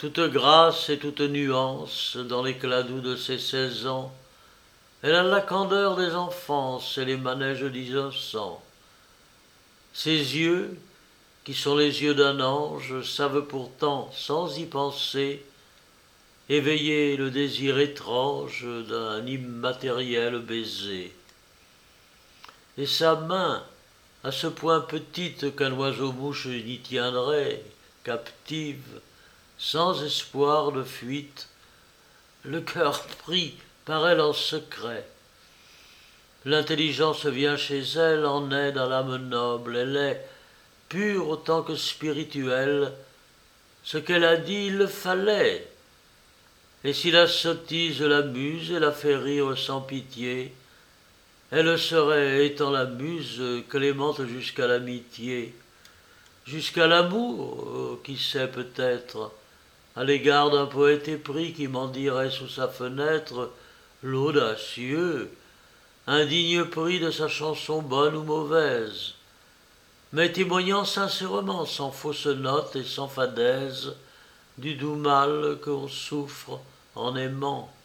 toute grâce et toute nuance dans l'éclat doux de ses 16 ans. Elle a la candeur des enfances et les manèges d'innocents. Ses yeux, qui sont les yeux d'un ange, savent pourtant, sans y penser, éveiller le désir étrange d'un immatériel baiser. Et sa main, à ce point petite qu'un oiseau-mouche n'y tiendrait, captive, sans espoir de fuite, le cœur pris par elle en secret. L'intelligence vient chez elle en aide à l'âme noble, elle est, pure autant que spirituelle, ce qu'elle a dit il le fallait. Et si la sottise l'amuse et la fait rire sans pitié, elle serait, étant la muse, clémente jusqu'à l'amitié, jusqu'à l'amour, qui sait peut-être, à l'égard d'un poète épris qui mendirait sous sa fenêtre l'audacieux, indigne prix de sa chanson bonne ou mauvaise, mais témoignant sincèrement, sans fausse note et sans fadaise, du doux mal qu'on souffre en aimant.